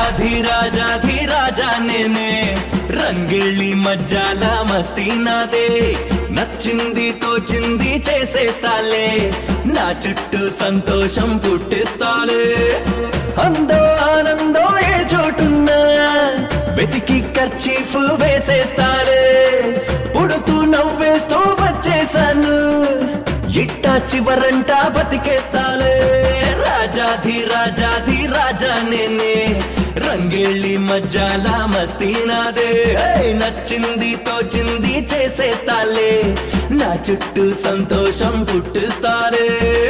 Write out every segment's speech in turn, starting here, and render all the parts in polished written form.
రాజాధిరాజాధిరాజా నేనే రంగిళ్ళి మజ్జాల మస్తీ నాదే నచ్చింది తోచింది చేసేస్తాలే నా చుట్టూ సంతోషం పుట్టిస్తాలే అందో ఆనందో ఏ చోటున్నా వెతికి కర్చీఫ్ వేసేస్తాలే పుడుతూ నవ్వేస్తూ వచ్చేసాను ఇట్టా చివరంటా బతికేస్తాలే రాజాధిరాజాధిరాజా నేనే రంగేళ్ళి మజ్జాల మస్తీ నాదే నచ్చింది తోచింది చేసేస్తాలే నా చుట్టూ సంతోషం పుట్టిస్తాలే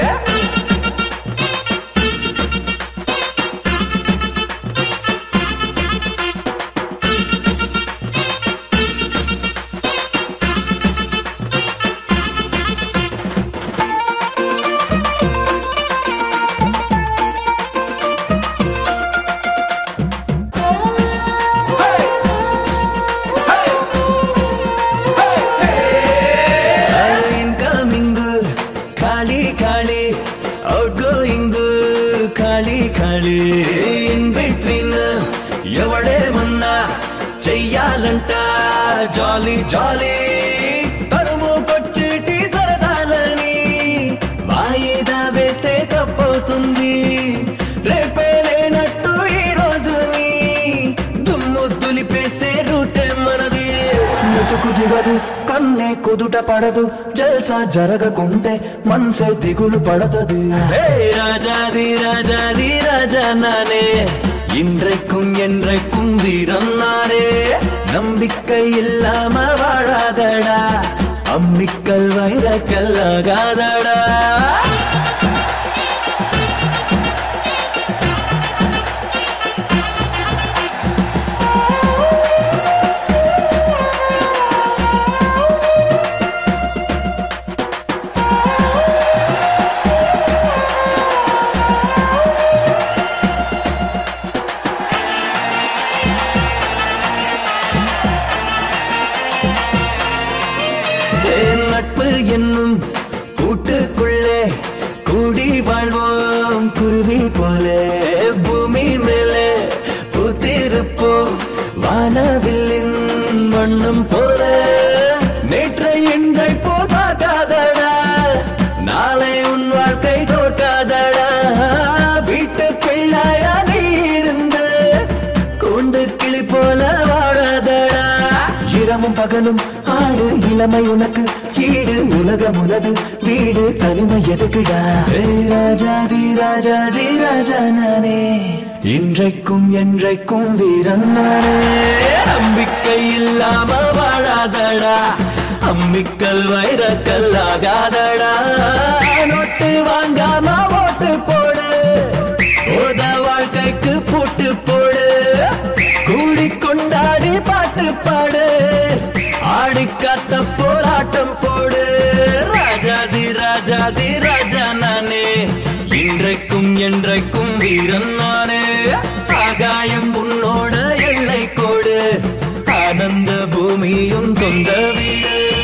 ఖాళీ ఇన్ బిట్వీన్ ఎవడేమన్నా చెయ్యాలంట జాలీ జాలీ తరుముకొచ్చేటి సరదాలని వాయిదా వేస్తే తప్పవుతుంది రేపే లేనట్టు ఈ రోజుని దుమ్ము దులిపేసే రూటే మనది ముతుకు దిగదు కన్నే కుదుట పడదు జల్సా జరగకుంటే మనసే దిగులు పడతది ராஜாதிராஜா நானே இன்றைக்கும் என்றைக்கும் வீரம் நானே நம்பிக்கை இல்லாம வாழாதடா அம்மிக்கல் வைரக்கல் ஆகாதடா நட்பு என்னும் கூட்டுக்குள்ளே கூடி வாழ்வோம் குருவி போல பூமி மேலே பூத்திருப்போம் வானவில்லின் வண்ணம் போல நேற்றை எண்ணை போகாதடா நாளை உன் வாழ்க்கை தோற்காதடா வீட்டு பிள்ளையா நீ இருந்து கூண்டு கிளி போல வாழாதடா இரவும் பகலும் ஆடு இளமை உனக்கு ஈடு உலகம் உனது வீடு தனிமை எதுக்குடா ராஜாதிராஜா நானே இன்றைக்கும் என்றைக்கும் வீரன் நானே நம்பிக்கை இல்லாம வாழாதடா அம்மிக்கல் வைரக்கல் ஆகாதடா நோட்டு வாங்காம ஓட்டு போடு ஓத வாழ்க்கைக்கு பூட்டு போடு கூடி கொண்டாடி பாட்டு பாடு ஆடி காத்த போராட்டம் போடு ராஜாதிராஜா நானே இன்றைக்கும் என்றைக்கும் வீரன் நானே ஆகாயம் உன்னோட எல்லை கோடு ஆனந்த பூமியும் சொந்த வீடு